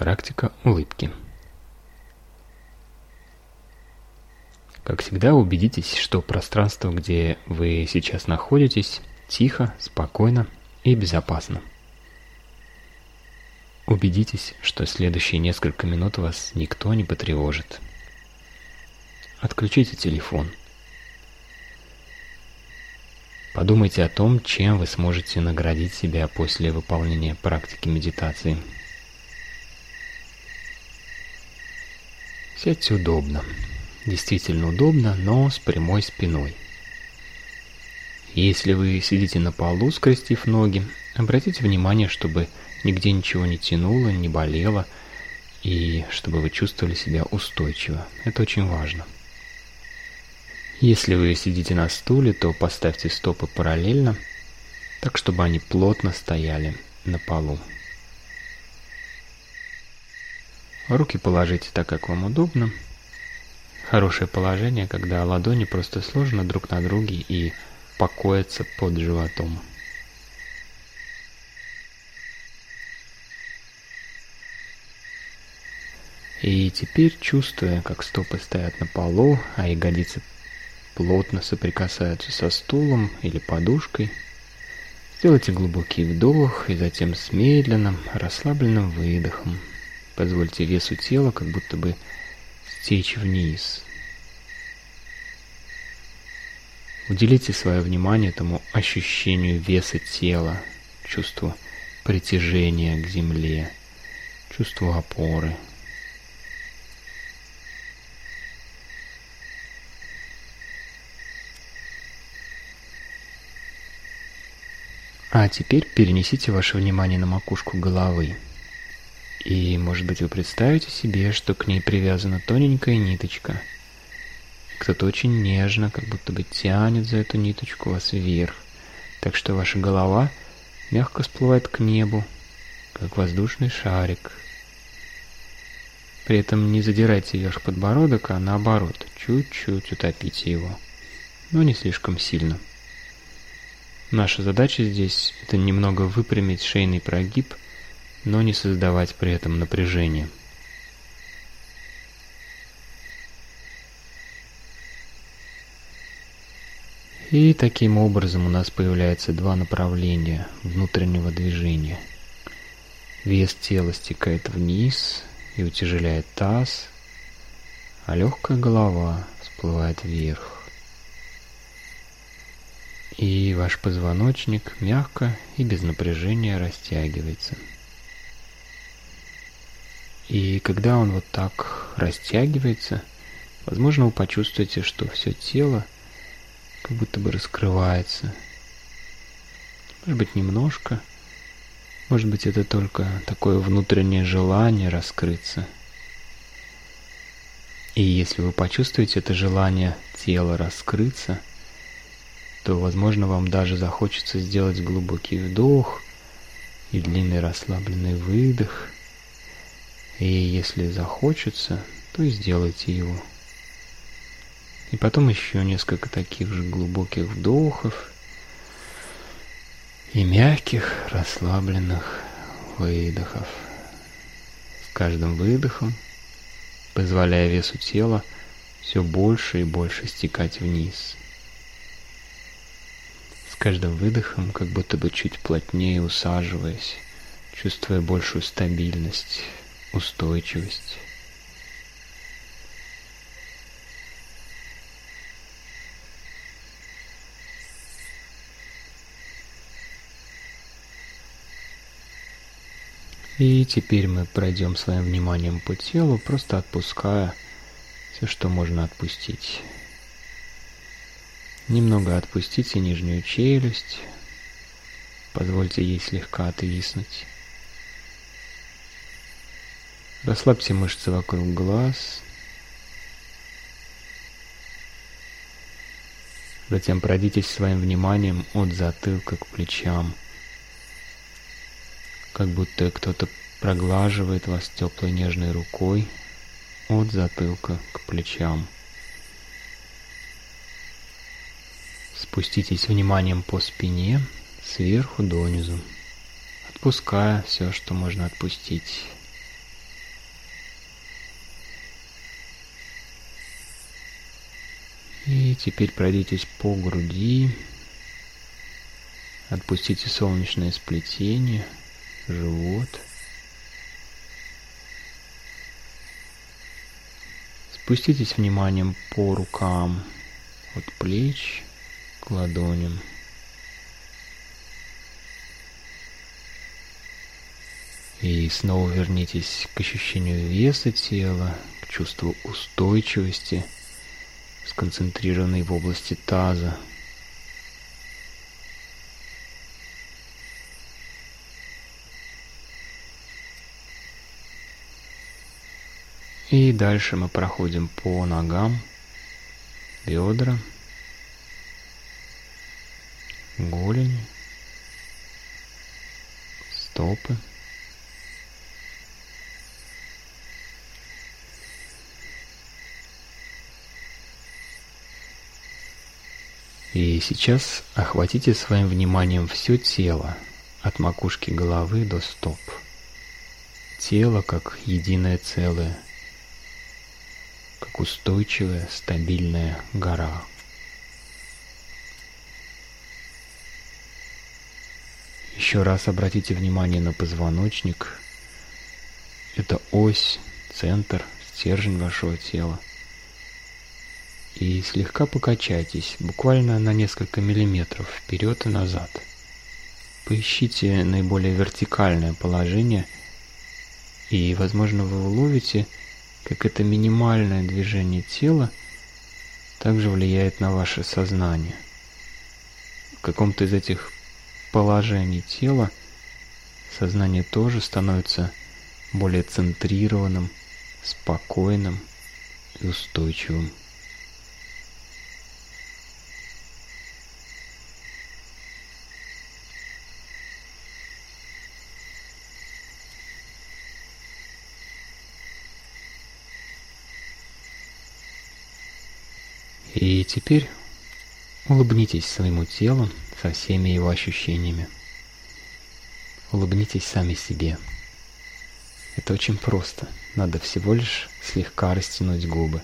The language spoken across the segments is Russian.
Практика улыбки. Как всегда, убедитесь, что пространство, где вы сейчас находитесь, тихо, спокойно и безопасно. Убедитесь, что следующие несколько минут вас никто не потревожит. Отключите телефон. Подумайте о том, чем вы сможете наградить себя после выполнения практики медитации. Сядьте удобно. Действительно удобно, но с прямой спиной. Если вы сидите на полу, скрестив ноги, обратите внимание, чтобы нигде ничего не тянуло, не болело, и чтобы вы чувствовали себя устойчиво. Это очень важно. Если вы сидите на стуле, то поставьте стопы параллельно, так чтобы они плотно стояли на полу. Руки положите так, как вам удобно. Хорошее положение, когда ладони просто сложены друг на друге и покоятся под животом. И теперь, чувствуя, как стопы стоят на полу, а ягодицы плотно соприкасаются со стулом или подушкой, сделайте глубокий вдох и затем с медленным, расслабленным выдохом позвольте весу тела как будто бы стечь вниз. Уделите свое внимание этому ощущению веса тела, чувству притяжения к земле, чувству опоры. А теперь перенесите ваше внимание на макушку головы. И, может быть, вы представите себе, что к ней привязана тоненькая ниточка. Кто-то очень нежно, как будто бы тянет за эту ниточку вас вверх, так что ваша голова мягко всплывает к небу, как воздушный шарик. При этом не задирайте вверх подбородок, а наоборот, чуть-чуть утопите его, но не слишком сильно. Наша задача здесь – это немного выпрямить шейный прогиб, но не создавать при этом напряжение. И таким образом у нас появляется два направления внутреннего движения. Вес тела стекает вниз и утяжеляет таз, а легкая голова всплывает вверх. И ваш позвоночник мягко и без напряжения растягивается. И когда он вот так растягивается, возможно, вы почувствуете, что все тело как будто бы раскрывается. Может быть, немножко. Может быть, это только такое внутреннее желание раскрыться. И если вы почувствуете это желание тела раскрыться, то, возможно, вам даже захочется сделать глубокий вдох и длинный расслабленный выдох. И если захочется, то и сделайте его. И потом еще несколько таких же глубоких вдохов и мягких, расслабленных выдохов. С каждым выдохом, позволяя весу тела все больше и больше стекать вниз. С каждым выдохом, как будто бы чуть плотнее усаживаясь, чувствуя большую стабильность, устойчивость. И теперь мы пройдем своим вниманием по телу, просто отпуская все, что можно отпустить. Немного отпустите нижнюю челюсть, позвольте ей слегка отвиснуть. Расслабьте мышцы вокруг глаз. Затем пройдитесь своим вниманием от затылка к плечам, как будто кто-то проглаживает вас теплой нежной рукой от затылка к плечам. Спуститесь вниманием по спине, сверху донизу, отпуская все, что можно отпустить. И теперь пройдитесь по груди. Отпустите солнечное сплетение, живот. Спуститесь вниманием по рукам от плеч к ладоням. И снова вернитесь к ощущению веса тела, к чувству устойчивости, сконцентрированной в области таза. И дальше мы проходим по ногам, бедра, голени, стопы. И сейчас охватите своим вниманием все тело, от макушки головы до стоп. Тело как единое целое, как устойчивая, стабильная гора. Еще раз обратите внимание на позвоночник. Это ось, центр, стержень вашего тела. И слегка покачайтесь, буквально на несколько миллиметров вперед и назад. Поищите наиболее вертикальное положение, и, возможно, вы уловите, как это минимальное движение тела также влияет на ваше сознание. В каком-то из этих положений тела сознание тоже становится более центрированным, спокойным и устойчивым. И теперь улыбнитесь своему телу со всеми его ощущениями. Улыбнитесь сами себе. Это очень просто. Надо всего лишь слегка растянуть губы.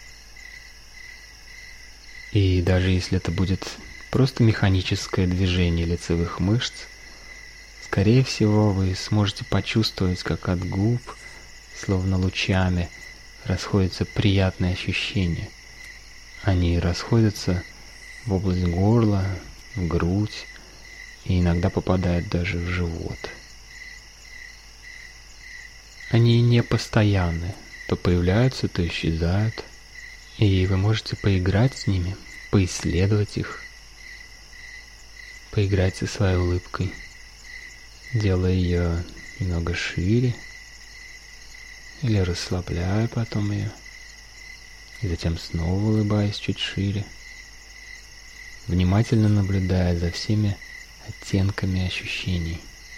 И даже если это будет просто механическое движение лицевых мышц, скорее всего вы сможете почувствовать, как от губ, словно лучами, расходятся приятные ощущения. Они расходятся в область горла, в грудь и иногда попадают даже в живот. Они не постоянны, то появляются, то исчезают, и вы можете поиграть с ними, поисследовать их, поиграть со своей улыбкой, делая ее немного шире или расслабляя потом ее. И затем снова улыбаясь чуть шире, внимательно наблюдая за всеми оттенками ощущений.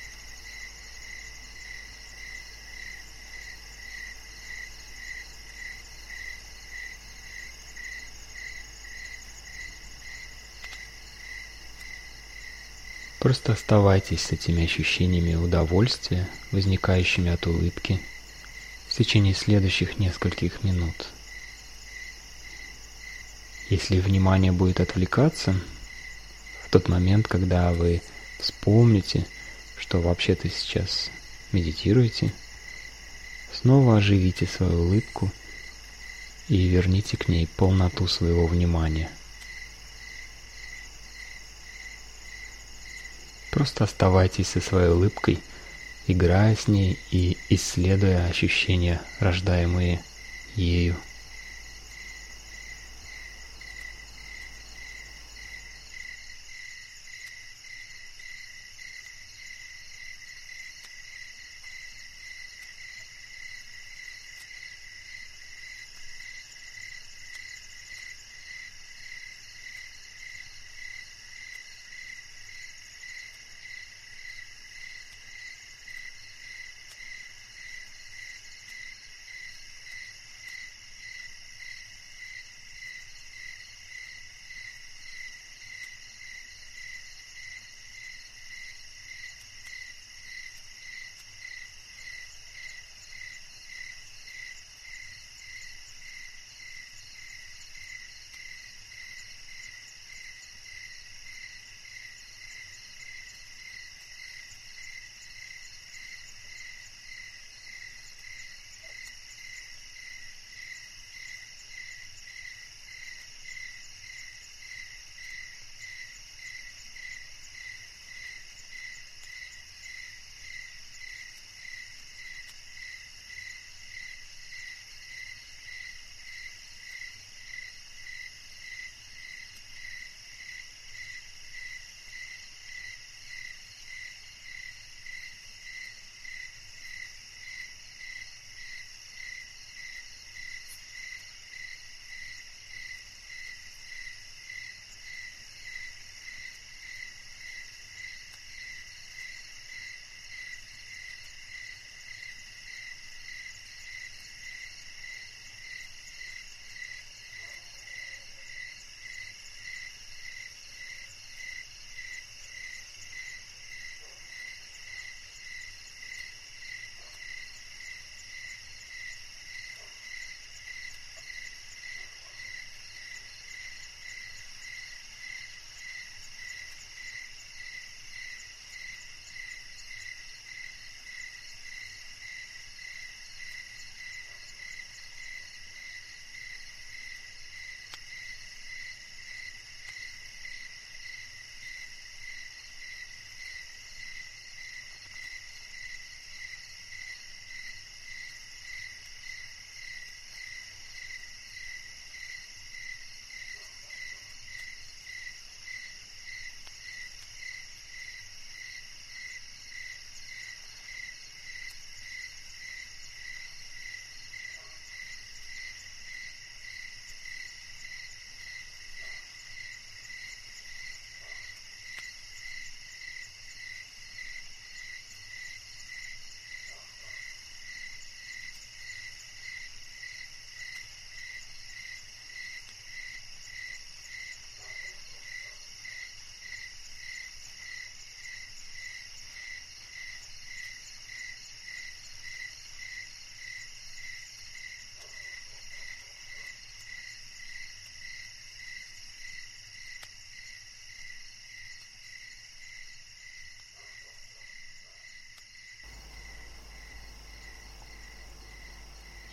Просто оставайтесь с этими ощущениями удовольствия, возникающими от улыбки, в течение следующих нескольких минут. Если внимание будет отвлекаться, в тот момент, когда вы вспомните, что вообще-то сейчас медитируете, снова оживите свою улыбку и верните к ней полноту своего внимания. Просто оставайтесь со своей улыбкой, играя с ней и исследуя ощущения, рождаемые ею.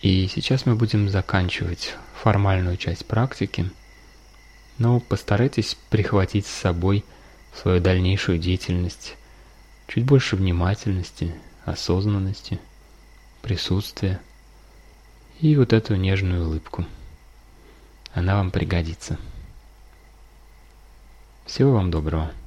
И сейчас мы будем заканчивать формальную часть практики, но постарайтесь прихватить с собой в свою дальнейшую деятельность чуть больше внимательности, осознанности, присутствия и вот эту нежную улыбку. Она вам пригодится. Всего вам доброго.